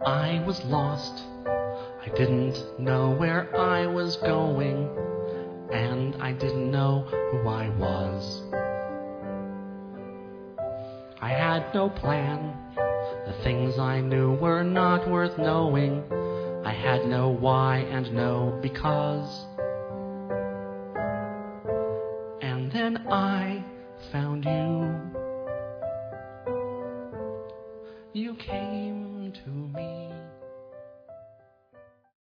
I was lost. I didn't know where I was going, and I didn't know who I was. I had no plan. The things I knew were not worth knowing. I had no why and no because. And then I found you. You came